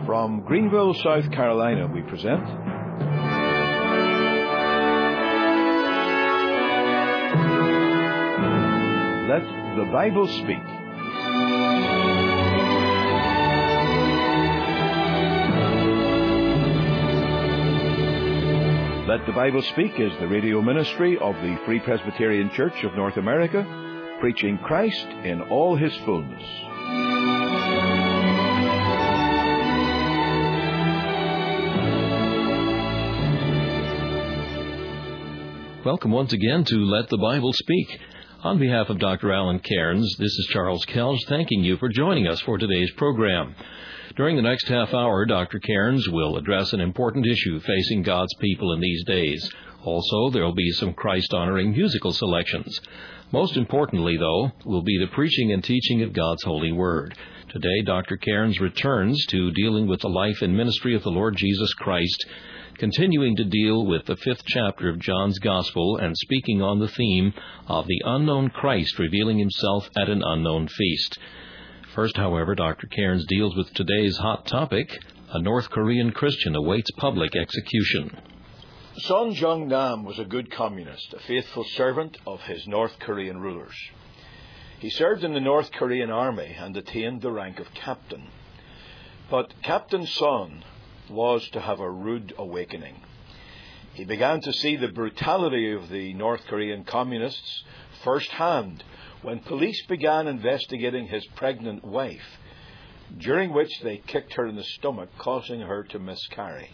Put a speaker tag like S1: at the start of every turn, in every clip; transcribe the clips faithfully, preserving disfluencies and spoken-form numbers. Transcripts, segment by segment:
S1: From Greenville, South Carolina, we present Let the Bible Speak. Let the Bible Speak is the radio ministry of the Free Presbyterian Church of North America, preaching Christ in all His fullness.
S2: Welcome once again to Let the Bible Speak. On behalf of Doctor Alan Cairns, this is Charles Kelge thanking you for joining us for today's program. During the next half hour, Doctor Cairns will address an important issue facing God's people in these days. Also, there will be some Christ-honoring musical selections. Most importantly, though, will be the preaching and teaching of God's holy word. Today, Doctor Cairns returns to dealing with the life and ministry of the Lord Jesus Christ, continuing to deal with the fifth chapter of John's Gospel and speaking on the theme of the unknown Christ revealing himself at an unknown feast. First, however, Doctor Cairns deals with today's hot topic: a North Korean Christian awaits public execution.
S1: Son Jong-nam was a good communist, a faithful servant of his North Korean rulers. He served in the North Korean army and attained the rank of captain. But Captain Son was to have a rude awakening. He began to see the brutality of the North Korean communists firsthand when police began investigating his pregnant wife, during which they kicked her in the stomach, causing her to miscarry.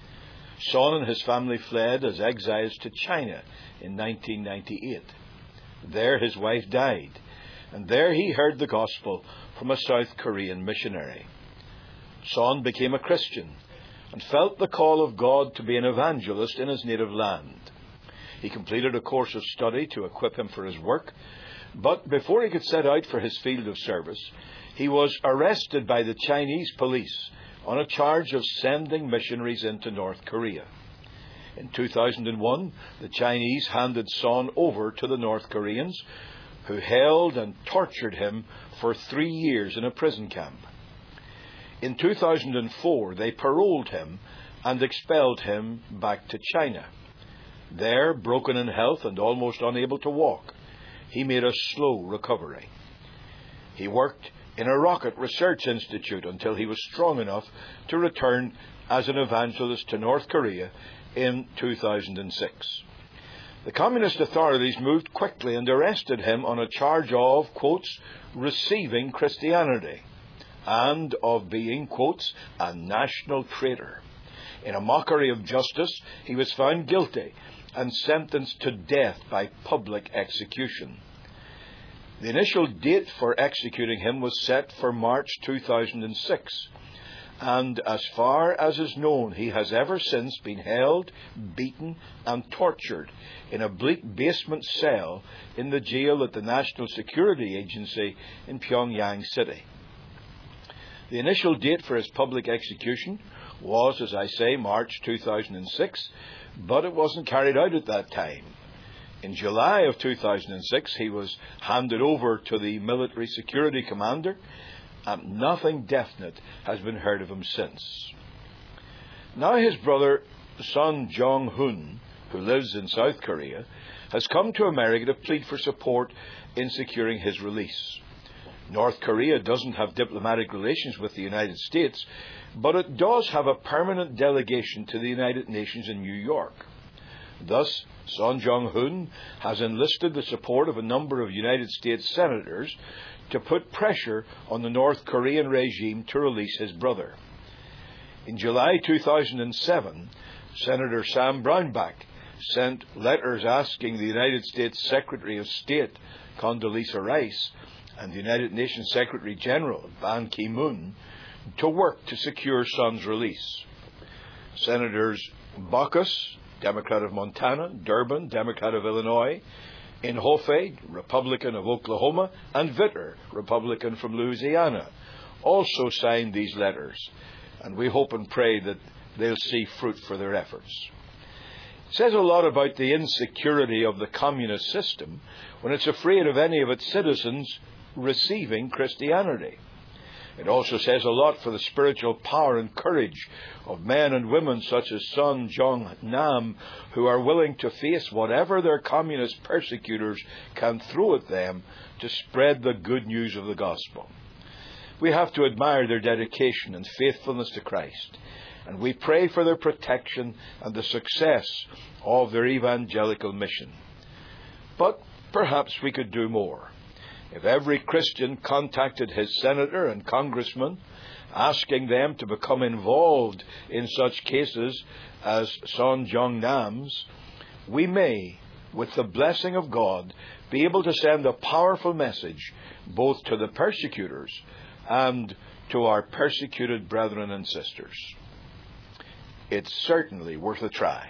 S1: Son and his family fled as exiles to China in nineteen ninety-eight. There his wife died, and there he heard the gospel from a South Korean missionary. Son became a Christian and felt the call of God to be an evangelist in his native land. He completed a course of study to equip him for his work, but before he could set out for his field of service, he was arrested by the Chinese police on a charge of sending missionaries into North Korea. In two thousand one, the Chinese handed Son over to the North Koreans, who held and tortured him for three years in a prison camp. In two thousand four, they paroled him and expelled him back to China. There, broken in health and almost unable to walk, he made a slow recovery. He worked in a rocket research institute until he was strong enough to return as an evangelist to North Korea in two thousand six. The communist authorities moved quickly and arrested him on a charge of, quotes, receiving Christianity, and of being, quotes, a national traitor. In a mockery of justice, he was found guilty and sentenced to death by public execution. The initial date for executing him was set for March two thousand six, and as far as is known, he has ever since been held, beaten, and tortured in a bleak basement cell in the jail at the National Security Agency in Pyongyang City. The initial date for his public execution was, as I say, March two thousand six, but it wasn't carried out at that time. In July of two thousand six, he was handed over to the military security commander, and nothing definite has been heard of him since. Now his brother, Son Jong-hun, who lives in South Korea, has come to America to plead for support in securing his release. North Korea doesn't have diplomatic relations with the United States, but it does have a permanent delegation to the United Nations in New York. Thus, Son Jong-hun has enlisted the support of a number of United States senators to put pressure on the North Korean regime to release his brother. In July two thousand seven, Senator Sam Brownback sent letters asking the United States Secretary of State, Condoleezza Rice, and the United Nations Secretary General, Ban Ki-moon, to work to secure Son's release. Senators Baucus, Democrat of Montana; Durbin, Democrat of Illinois; Inhofe, Republican of Oklahoma; and Vitter, Republican from Louisiana, also signed these letters, and we hope and pray that they'll see fruit for their efforts. It says a lot about the insecurity of the communist system when it's afraid of any of its citizens receiving Christianity. It also says a lot for the spiritual power and courage of men and women such as Sun Jong Nam, who are willing to face whatever their communist persecutors can throw at them to spread the good news of the gospel. We have to admire their dedication and faithfulness to Christ, and we pray for their protection and the success of their evangelical mission. But perhaps we could do more. If every Christian contacted his senator and congressman, asking them to become involved in such cases as Sun Jong Nam's, we may, with the blessing of God, be able to send a powerful message both to the persecutors and to our persecuted brethren and sisters. It's certainly worth a try.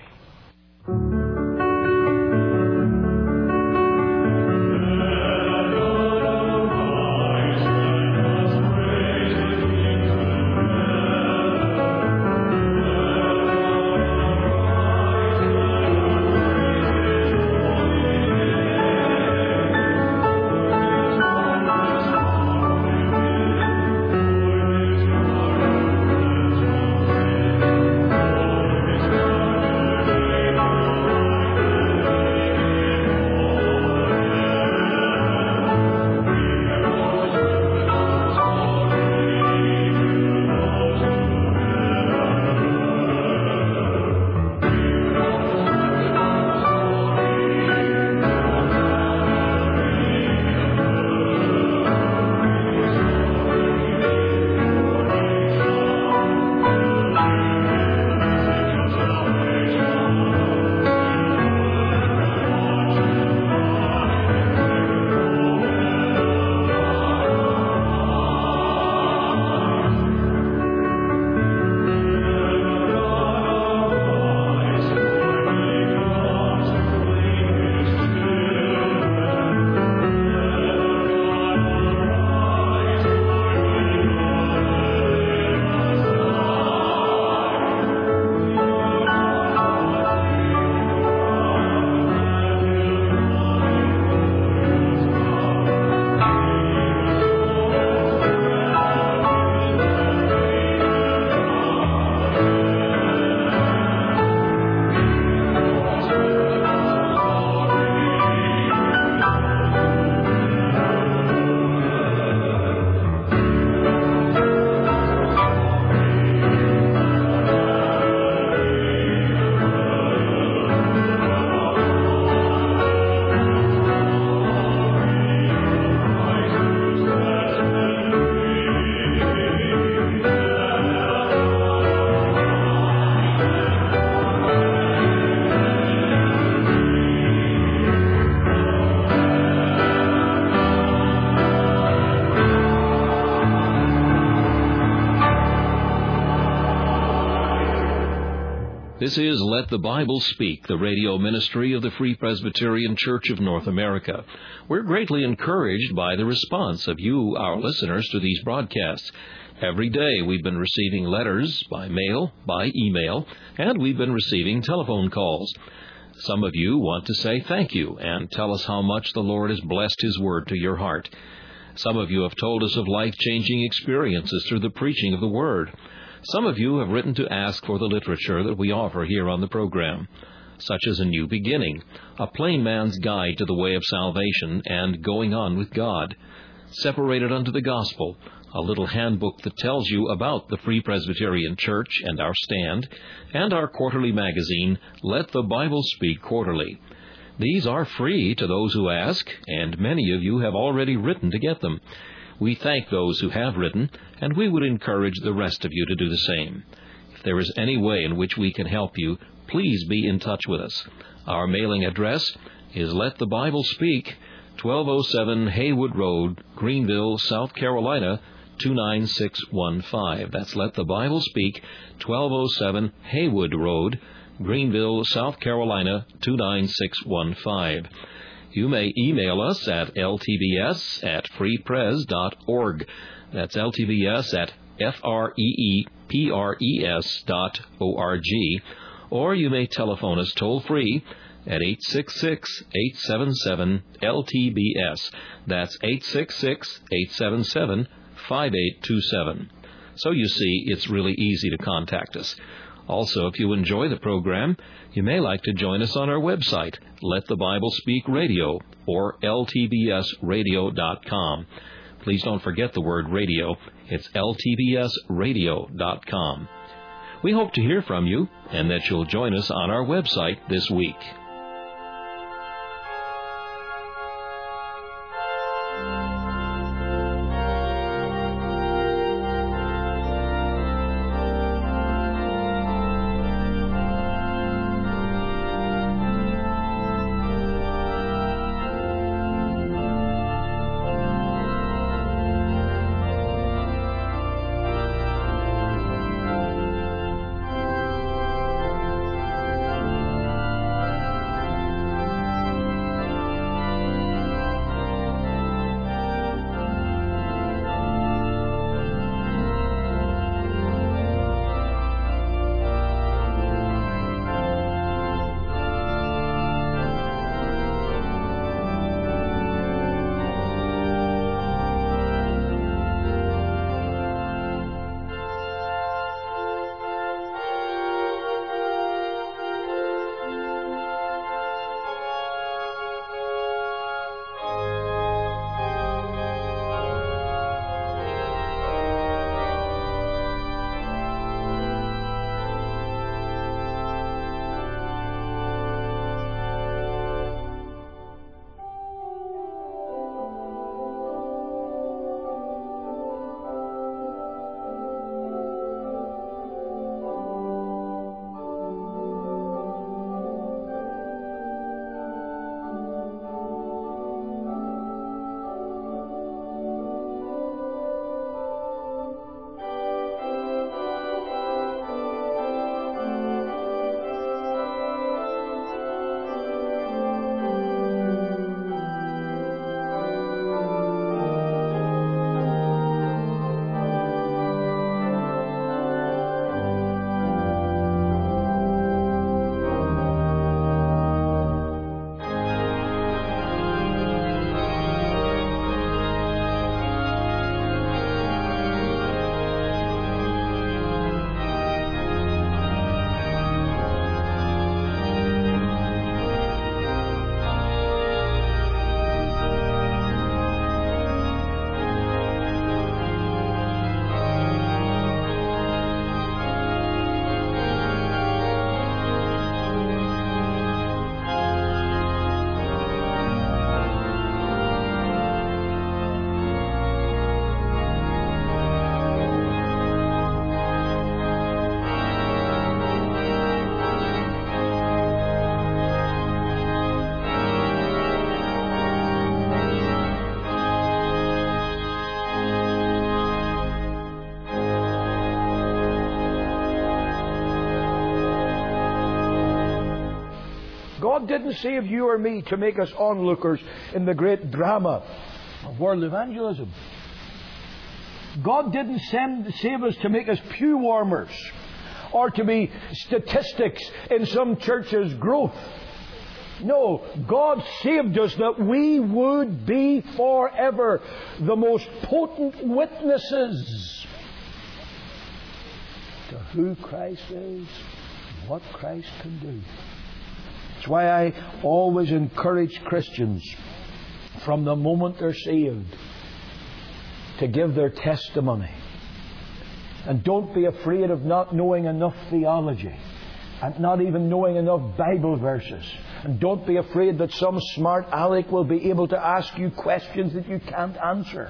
S2: This is Let the Bible Speak, the radio ministry of the Free Presbyterian Church of North America. We're greatly encouraged by the response of you, our listeners, to these broadcasts. Every day we've been receiving letters by mail, by email, and we've been receiving telephone calls. Some of you want to say thank you and tell us how much the Lord has blessed His Word to your heart. Some of you have told us of life-changing experiences through the preaching of the Word. Some of you have written to ask for the literature that we offer here on the program, such as A New Beginning, A Plain Man's Guide to the Way of Salvation, and Going On with God, Separated Unto the Gospel, a little handbook that tells you about the Free Presbyterian Church and our stand, and our quarterly magazine, Let the Bible Speak Quarterly. These are free to those who ask, and many of you have already written to get them. We thank those who have written, and we would encourage the rest of you to do the same. If there is any way in which we can help you, please be in touch with us. Our mailing address is Let the Bible Speak, twelve oh seven Haywood Road, Greenville, South Carolina, two nine six one five. That's Let the Bible Speak, twelve oh seven Haywood Road, Greenville, South Carolina, two nine six one five. You may email us at l t b s at free pres dot org. That's l t b s at f r e e p r e s dot o r g. Or you may telephone us toll-free at eight six six, eight seven seven, L T B S. That's eight six six, eight seven seven, five eight two seven. So you see, it's really easy to contact us. Also, if you enjoy the program, you may like to join us on our website, Let the Bible Speak Radio, or L T B S radio dot com. Please don't forget the word radio. It's L T B S radio dot com. We hope to hear from you and that you'll join us on our website this week.
S3: God didn't save you or me to make us onlookers in the great drama of world evangelism. God didn't send, save us to make us pew warmers or to be statistics in some church's growth. No, God saved us that we would be forever the most potent witnesses to who Christ is, what Christ can do. That's why I always encourage Christians from the moment they're saved to give their testimony. And don't be afraid of not knowing enough theology and not even knowing enough Bible verses. And don't be afraid that some smart aleck will be able to ask you questions that you can't answer.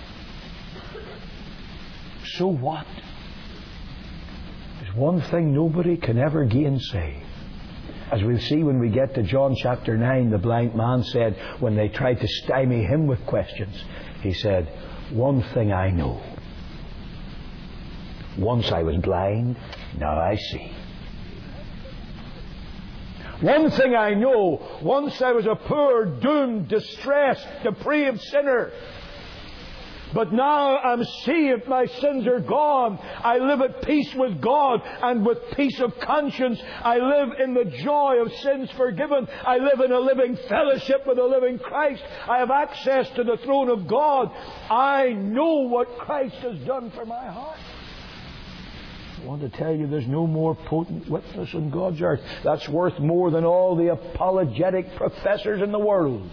S3: So what? There's one thing nobody can ever gainsay. As we'll see when we get to John chapter nine, the blind man said, when they tried to stymie him with questions, he said, "One thing I know. Once I was blind, now I see. One thing I know, once I was a poor, doomed, distressed, depraved sinner. But now I'm saved, my sins are gone. I live at peace with God and with peace of conscience. I live in the joy of sins forgiven. I live in a living fellowship with the living Christ. I have access to the throne of God. I know what Christ has done for my heart. I want to tell you, there's no more potent witness on God's earth. That's worth more than all the apologetic professors in the world.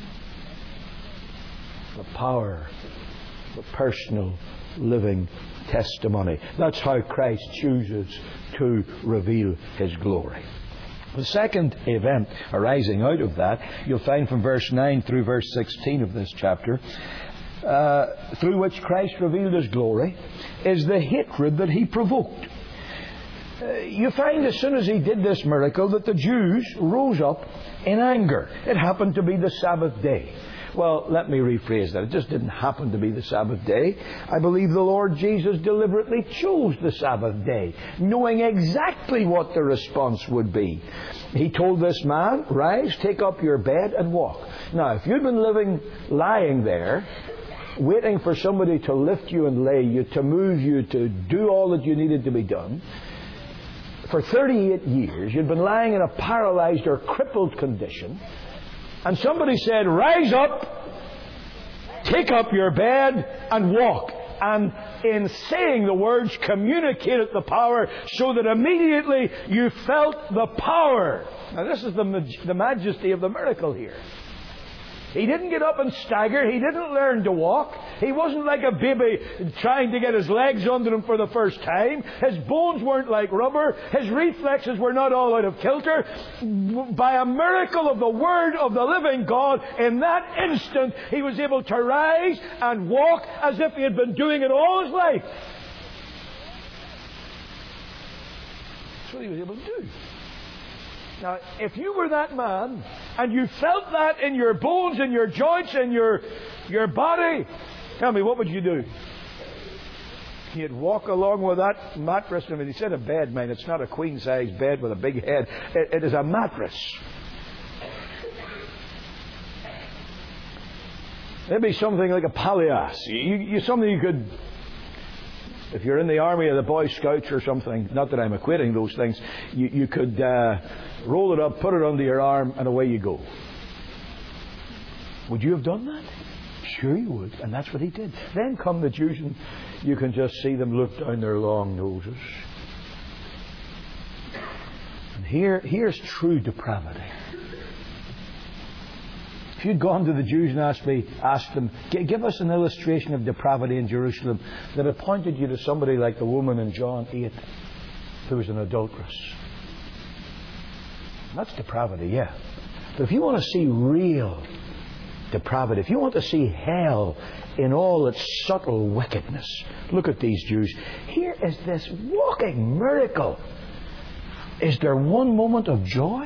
S3: The power, the personal living testimony. That's how Christ chooses to reveal His glory. The second event arising out of that, you'll find from verse nine through verse sixteen of this chapter, uh, through which Christ revealed His glory, is the hatred that He provoked. Uh, you find as soon as He did this miracle that the Jews rose up in anger. It happened to be the Sabbath day. Well, let me rephrase that. It just didn't happen to be the Sabbath day. I believe the Lord Jesus deliberately chose the Sabbath day, knowing exactly what the response would be. He told this man, "Rise, take up your bed and walk." Now, if you'd been living, lying there, waiting for somebody to lift you and lay you, to move you, to do all that you needed to be done, for thirty-eight years, you'd been lying in a paralyzed or crippled condition, and somebody said, "Rise up, take up your bed, and walk." And in saying the words, communicated the power so that immediately you felt the power. Now this is the, the majesty of the miracle here. He didn't get up and stagger. He didn't learn to walk. He wasn't like a baby trying to get his legs under him for the first time. His bones weren't like rubber. His reflexes were not all out of kilter. By a miracle of the Word of the living God, in that instant, he was able to rise and walk as if he had been doing it all his life. That's what he was able to do. Now, if you were that man, and you felt that in your bones, in your joints, in your, your body, tell me, what would you do? You'd walk along with that mattress. I mean, he said a bed, man. It's not a queen-size bed with a big head. It, it is a mattress. Maybe something like a palliasse. You, you, something you could... If you're in the army or the Boy Scouts or something, not that I'm equating those things, you, you could uh, roll it up, put it under your arm, and away you go. Would you have done that? Sure you would. And that's what he did. Then come the Jews, and you can just see them look down their long noses. And here, here's true depravity. If you'd gone to the Jews and asked me, asked them, give us an illustration of depravity in Jerusalem, that had pointed you to somebody like the woman in John eight who was an adulteress. That's depravity, yeah. But if you want to see real depravity, if you want to see hell in all its subtle wickedness, look at these Jews. Here is this walking miracle. Is there one moment of joy?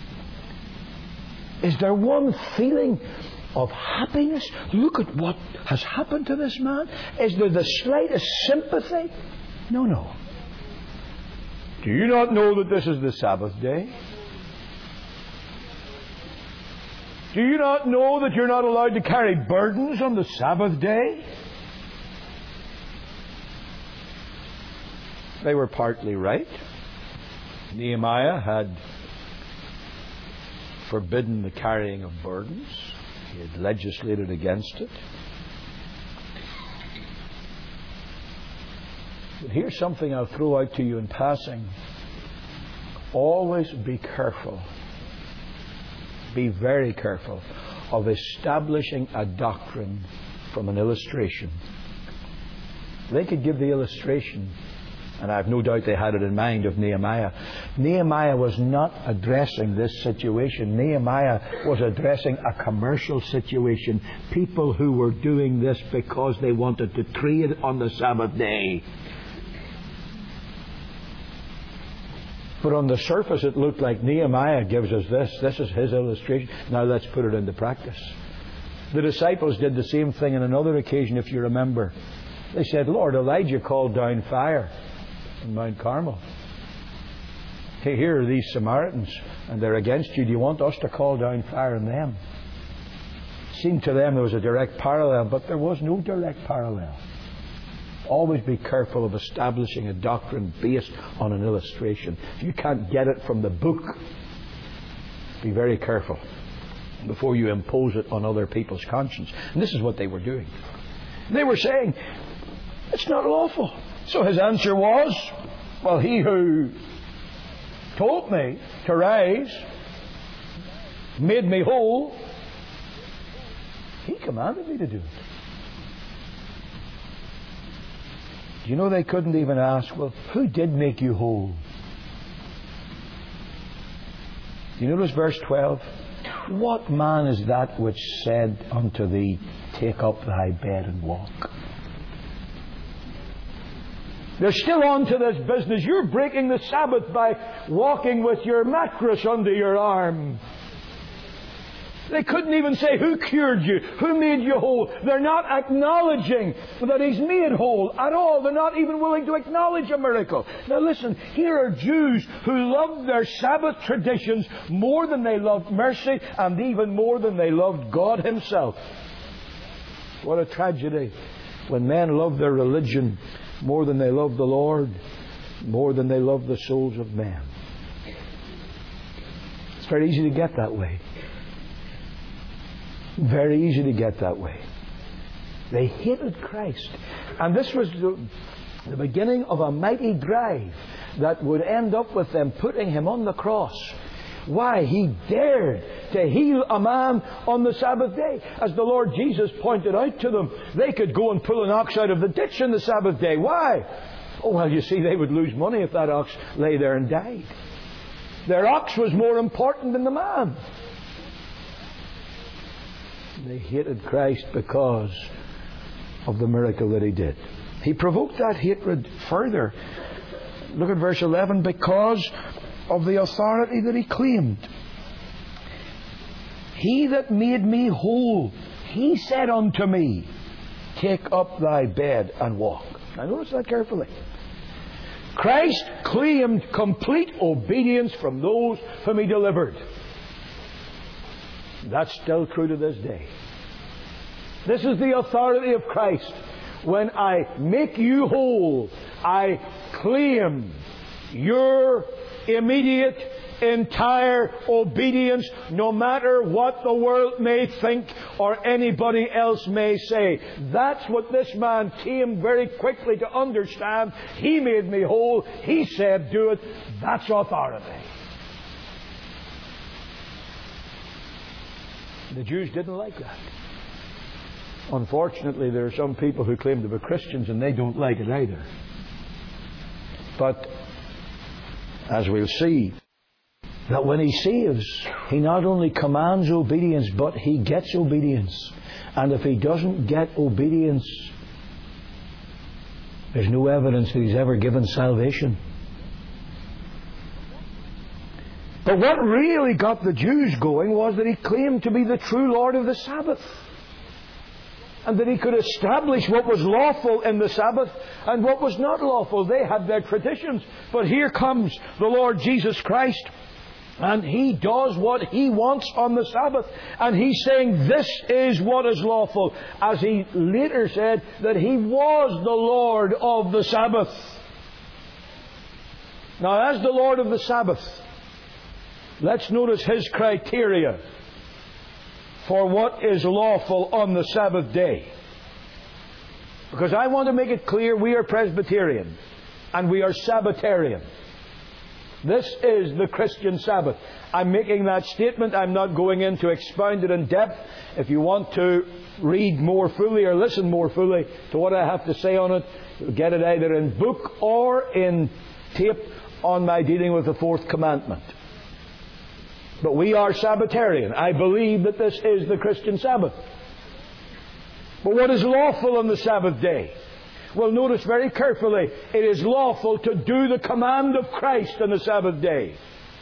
S3: Is there one feeling of happiness? Look at what has happened to this man. Is there the slightest sympathy? No, no. Do you not know that this is the Sabbath day? Do you not know that you're not allowed to carry burdens on the Sabbath day? They were partly right. Nehemiah had forbidden the carrying of burdens. He had legislated against it. But here's something I'll throw out to you in passing. Always be careful. Be very careful of establishing a doctrine from an illustration. They could give the illustration, and I have no doubt they had it in mind, of Nehemiah. Nehemiah was not addressing this situation. Nehemiah was addressing a commercial situation. People who were doing this because they wanted to trade on the Sabbath day. But on the surface it looked like Nehemiah gives us this. This is his illustration. Now let's put it into practice. The disciples did the same thing on another occasion, if you remember. They said, Lord, Elijah called down fire in Mount Carmel. Hey, here are these Samaritans, and they're against you. Do you want us to call down fire on them? It seemed to them there was a direct parallel, but there was no direct parallel. Always be careful of establishing a doctrine based on an illustration. If you can't get it from the book, be very careful before you impose it on other people's conscience. And this is what they were doing. They were saying, it's not lawful. So his answer was, well, he who told me to rise, made me whole, he commanded me to do it. Do you know they couldn't even ask, well, who did make you whole? Do you notice verse twelve? What man is that which said unto thee, take up thy bed and walk? They're still on to this business. You're breaking the Sabbath by walking with your mattress under your arm. They couldn't even say, who cured you? Who made you whole? They're not acknowledging that He's made whole at all. They're not even willing to acknowledge a miracle. Now listen, here are Jews who loved their Sabbath traditions more than they loved mercy and even more than they loved God Himself. What a tragedy when men love their religion more than they love the Lord, more than they love the souls of men. It's very easy to get that way. Very easy to get that way. They hated Christ. And this was the, the beginning of a mighty drive that would end up with them putting Him on the cross. Why? He dared to heal a man on the Sabbath day. As the Lord Jesus pointed out to them, they could go and pull an ox out of the ditch on the Sabbath day. Why? Oh, well, you see, they would lose money if that ox lay there and died. Their ox was more important than the man. They hated Christ because of the miracle that He did. He provoked that hatred further. Look at verse eleven. Because of the authority that He claimed. He that made me whole, He said unto me, take up thy bed and walk. Now notice that carefully. Christ claimed complete obedience from those whom He delivered. That's still true to this day. This is the authority of Christ. When I make you whole, I claim your immediate, entire obedience, no matter what the world may think or anybody else may say. That's what this man came very quickly to understand. He made me whole. He said, do it. That's authority. The Jews didn't like that. Unfortunately, there are some people who claim to be Christians and they don't like it either. But as we'll see, that when He saves, He not only commands obedience, but He gets obedience. And if He doesn't get obedience, there's no evidence that He's ever given salvation. But what really got the Jews going was that He claimed to be the true Lord of the Sabbath. And that He could establish what was lawful in the Sabbath and what was not lawful. They had their traditions. But here comes the Lord Jesus Christ. And He does what He wants on the Sabbath. And He's saying this is what is lawful. As He later said that He was the Lord of the Sabbath. Now, as the Lord of the Sabbath, let's notice His criteria for what is lawful on the Sabbath day. Because I want to make it clear, we are Presbyterian and we are Sabbatarian. This is the Christian Sabbath. I'm making that statement. I'm not going in to expound it in depth. If you want to read more fully or listen more fully to what I have to say on it, you'll get it either in book or in tape on my dealing with the fourth commandment. But we are Sabbatarian. I believe that this is the Christian Sabbath. But what is lawful on the Sabbath day? Well, notice very carefully, it is lawful to do the command of Christ on the Sabbath day.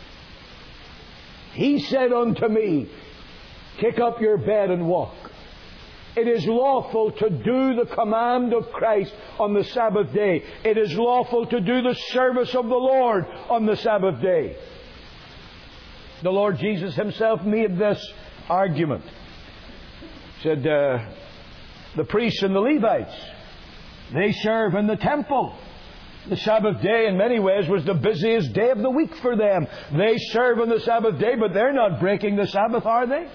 S3: He said unto me, take up your bed and walk. It is lawful to do the command of Christ on the Sabbath day. It is lawful to do the service of the Lord on the Sabbath day. The Lord Jesus Himself made this argument. Said uh, the priests and the Levites, they serve in the temple. The Sabbath day in many ways was the busiest day of the week for them. They serve on the Sabbath day, but they're not breaking the Sabbath, are they?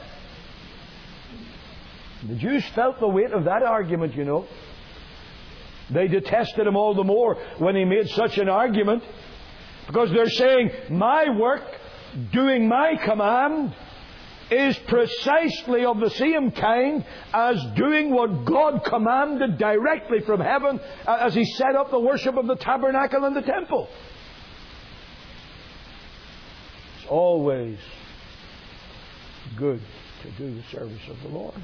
S3: The Jews felt the weight of that argument, you know. They detested him all the more when he made such an argument, because they're saying, my work, doing my command, is precisely of the same kind as doing what God commanded directly from heaven as He set up the worship of the tabernacle and the temple. It's always good to do the service of the Lord.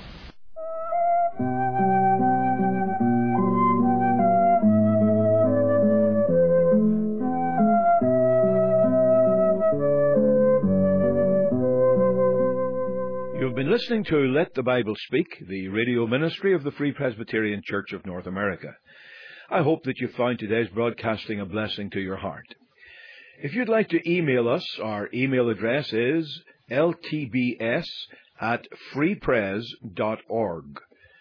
S1: You've been listening to Let the Bible Speak, the radio ministry of the Free Presbyterian Church of North America. I hope that you found today's broadcasting a blessing to your heart. If you'd like to email us, our email address is l t b s at free pres dot org.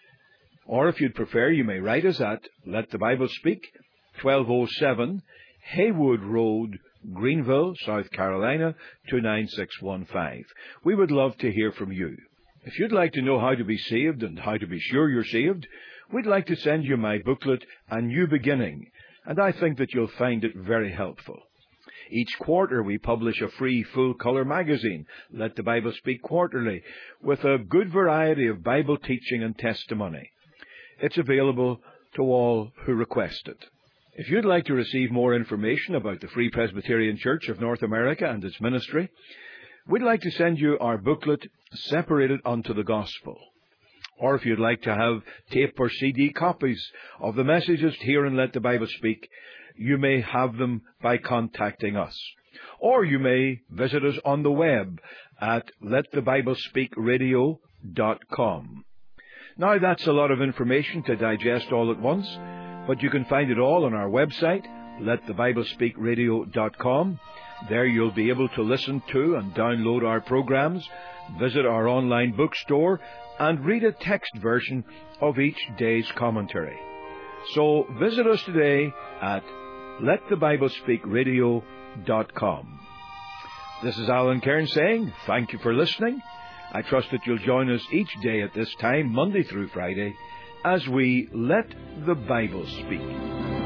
S1: Or if you'd prefer, you may write us at Let the Bible Speak, twelve oh seven Haywood Road, Greenville, South Carolina, two nine six one five. We would love to hear from you. If you'd like to know how to be saved and how to be sure you're saved, we'd like to send you my booklet, A New Beginning, and I think that you'll find it very helpful. Each quarter we publish a free full-color magazine, Let the Bible Speak Quarterly, with a good variety of Bible teaching and testimony. It's available to all who request it. If you'd like to receive more information about the Free Presbyterian Church of North America and its ministry, we'd like to send you our booklet, Separated Unto the Gospel. Or if you'd like to have tape or C D copies of the messages here in Let the Bible Speak, you may have them by contacting us. Or you may visit us on the web at let the bible speak radio dot com. Now, that's a lot of information to digest all at once, but you can find it all on our website, let the bible speak radio dot com. There you'll be able to listen to and download our programs, visit our online bookstore, and read a text version of each day's commentary. So visit us today at let the bible speak radio dot com. This is Alan Cairns saying thank you for listening. I trust that you'll join us each day at this time, Monday through Friday, as we Let the Bible Speak.